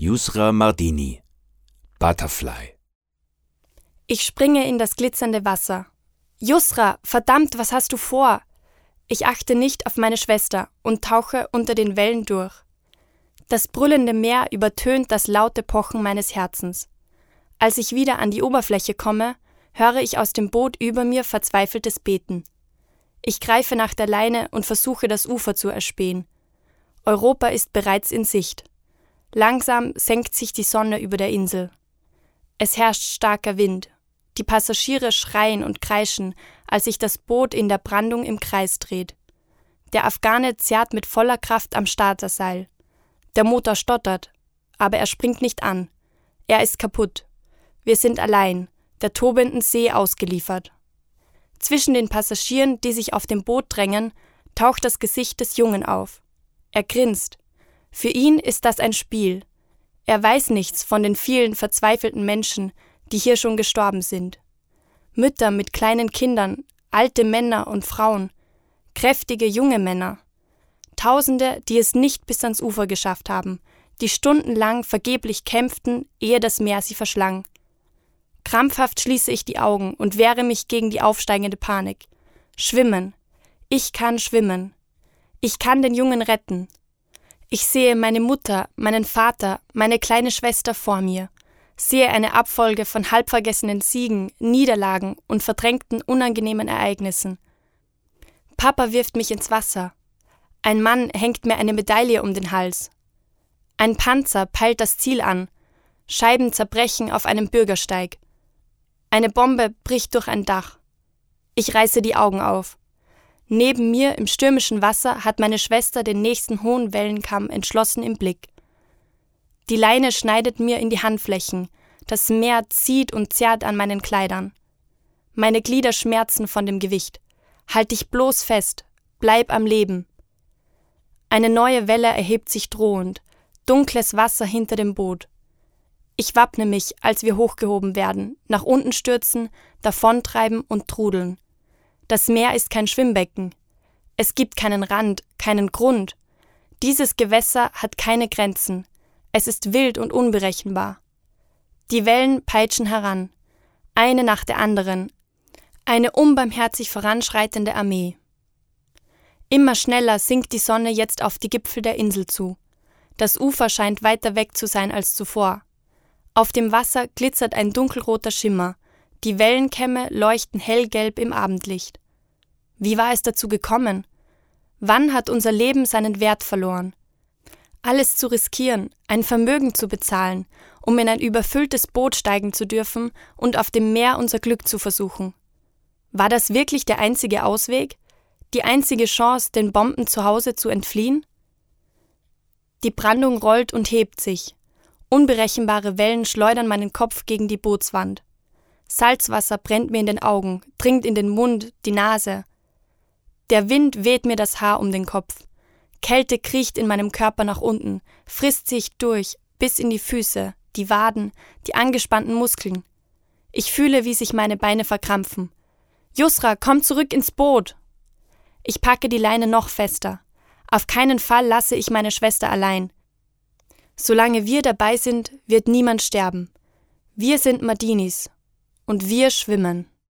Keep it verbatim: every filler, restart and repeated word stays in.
Yusra Mardini, Butterfly. Ich springe in das glitzernde Wasser. Yusra, verdammt, was hast du vor? Ich achte nicht auf meine Schwester und tauche unter den Wellen durch. Das brüllende Meer übertönt das laute Pochen meines Herzens. Als ich wieder an die Oberfläche komme, höre ich aus dem Boot über mir verzweifeltes Beten. Ich greife nach der Leine und versuche, das Ufer zu erspähen. Europa ist bereits in Sicht. Langsam senkt sich die Sonne über der Insel. Es herrscht starker Wind. Die Passagiere schreien und kreischen, als sich das Boot in der Brandung im Kreis dreht. Der Afghane zerrt mit voller Kraft am Starterseil. Der Motor stottert, aber er springt nicht an. Er ist kaputt. Wir sind allein, der tobenden See ausgeliefert. Zwischen den Passagieren, die sich auf dem Boot drängen, taucht das Gesicht des Jungen auf. Er grinst. Für ihn ist das ein Spiel. Er weiß nichts von den vielen verzweifelten Menschen, die hier schon gestorben sind. Mütter mit kleinen Kindern, alte Männer und Frauen, kräftige junge Männer. Tausende, die es nicht bis ans Ufer geschafft haben, die stundenlang vergeblich kämpften, ehe das Meer sie verschlang. Krampfhaft schließe ich die Augen und wehre mich gegen die aufsteigende Panik. Schwimmen. Ich kann schwimmen. Ich kann den Jungen retten. Ich sehe meine Mutter, meinen Vater, meine kleine Schwester vor mir, sehe eine Abfolge von halbvergessenen Siegen, Niederlagen und verdrängten unangenehmen Ereignissen. Papa wirft mich ins Wasser. Ein Mann hängt mir eine Medaille um den Hals. Ein Panzer peilt das Ziel an. Scheiben zerbrechen auf einem Bürgersteig. Eine Bombe bricht durch ein Dach. Ich reiße die Augen auf. Neben mir im stürmischen Wasser hat meine Schwester den nächsten hohen Wellenkamm entschlossen im Blick. Die Leine schneidet mir in die Handflächen, das Meer zieht und zerrt an meinen Kleidern. Meine Glieder schmerzen von dem Gewicht. Halt dich bloß fest, bleib am Leben. Eine neue Welle erhebt sich drohend, dunkles Wasser hinter dem Boot. Ich wappne mich, als wir hochgehoben werden, nach unten stürzen, davontreiben und trudeln. Das Meer ist kein Schwimmbecken. Es gibt keinen Rand, keinen Grund. Dieses Gewässer hat keine Grenzen. Es ist wild und unberechenbar. Die Wellen peitschen heran, eine nach der anderen, eine unbarmherzig voranschreitende Armee. Immer schneller sinkt die Sonne jetzt auf die Gipfel der Insel zu. Das Ufer scheint weiter weg zu sein als zuvor. Auf dem Wasser glitzert ein dunkelroter Schimmer, die Wellenkämme leuchten hellgelb im Abendlicht. Wie war es dazu gekommen? Wann hat unser Leben seinen Wert verloren? Alles zu riskieren, ein Vermögen zu bezahlen, um in ein überfülltes Boot steigen zu dürfen und auf dem Meer unser Glück zu versuchen. War das wirklich der einzige Ausweg? Die einzige Chance, den Bomben zu Hause zu entfliehen? Die Brandung rollt und hebt sich. Unberechenbare Wellen schleudern meinen Kopf gegen die Bootswand. Salzwasser brennt mir in den Augen, dringt in den Mund, die Nase. Der Wind weht mir das Haar um den Kopf. Kälte kriecht in meinem Körper nach unten, frisst sich durch, bis in die Füße, die Waden, die angespannten Muskeln. Ich fühle, wie sich meine Beine verkrampfen. Yusra, komm zurück ins Boot! Ich packe die Leine noch fester. Auf keinen Fall lasse ich meine Schwester allein. Solange wir dabei sind, wird niemand sterben. Wir sind Mardinis und wir schwimmen.